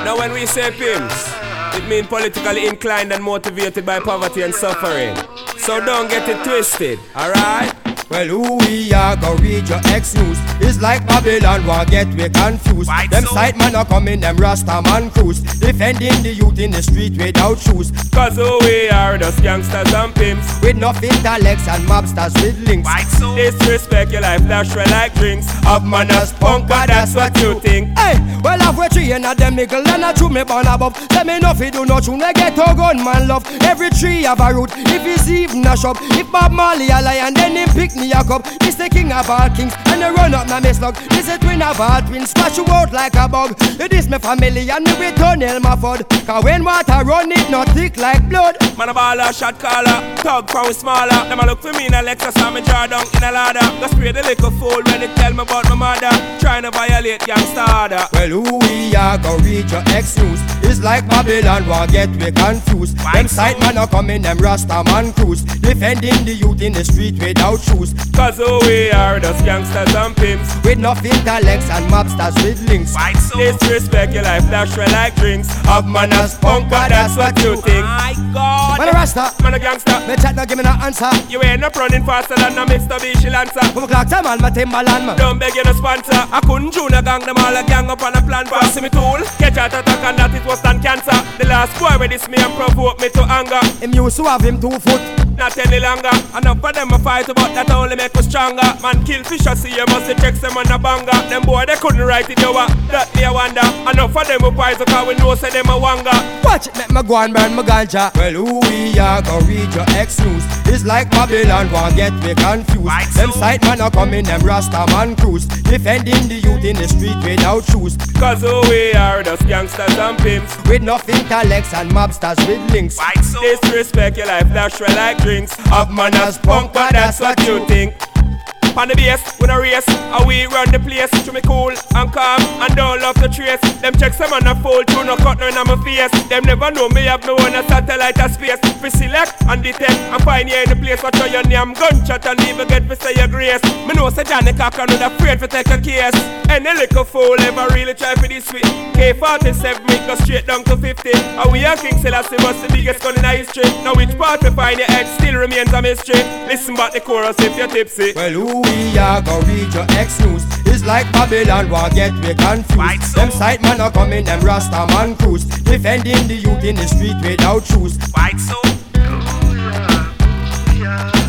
Now when we say pimps, it means politically inclined and motivated by poverty and suffering. So don't get it twisted, alright? Well, who we are go read your ex-news. It's like Babylon won't get we confused. Right, Them so? side man a come in them Rasta man cruise, defending the youth in the street without shoes. Cause who we are, just gangsters and pimps. With no intellects and mobsters with links. Right, so? Disrespect your life, dash red like drinks. Have manners, punker, That's what you think. Hey, well halfway three and a them mickle and a true me born above. Let me know if you do not tune, I get a gun man love. Every tree have a root, if it's even a shop. If Bob Marley a lion, then him pick me a cup. This the king of all kings, and they run up na me slug. This a twin of all twins, smash you out like a bug. It is me family and me with tunnel my fud. Cause when water run it not thick like blood. Man a baller, shot caller, thug from smaller. Them a look for me in a Lexus and me draw down in a ladder. Go spray the liquor fool when they tell me about my mother. Trying to violate gangsta order. Well, who we are go read your ex-news. It's like Babylon won't get we confused. Why Them so? side man a come in them Rasta man cruise, defending the youth in the street without shoes. Cause who we are, just gangsters and pimps. With no intellects and mobsters with links. Right, so? Disrespect your life, dash red like drinks. Have manners, punker, That's what you think. My God. Man a Rasta, Man a gangster. me chat no give me no answer. You ain't up running faster than a Mr. B, she lancer. Come clock time on my Timberland man. Don't beg you no sponsor. I couldn't junior gang them all a gang up on a plan. Pass me tool, catch out attack and that it was stand cancer. The last boy with this me and provoke me to anger. Him used to have him 2 foot. Not any longer. Enough of them a fight but that only make us stronger. Man kill fish I see you must check them on a banger. Them boy they couldn't write it you that me a wonder. Enough of them a poison cause we know say them a wanga. Watch it make me go and burn my ganja. Well, who we are go read your ex-news. It's like Babylon won't get me confused. Right, Them so? side man a come in them Rasta man cruise, defending the youth in the street without shoes. Cause who we are, just gangsters and pimps. With no intellects and mobsters with links. Right, so? Disrespect your life, dash red like drinks. Have manners, punker, that's what you think. On the base, we no race, and we run the place. To me cool and calm and don't love the trace. Them checks them on a fold, you no cut none on my face. Them never know me have me own a satellite of space. We select and detect and find you in the place. Watch your name gunshot and even get to say your grace. Me know say Johnny Cochran not afraid to take a case. Any little fool ever really try for this way. K47 make go straight down to 50. And we are King Selassie was the biggest gun in history. Now which part we find your head still remains a mystery. Listen back the chorus if you're tipsy. Well, who we are go read your ex-news. It's like Babylon won't get me confused. Right, so? Them side man a come in them Rasta man cruise, defending the youth in the street without shoes. Right, so? Ooh, yeah.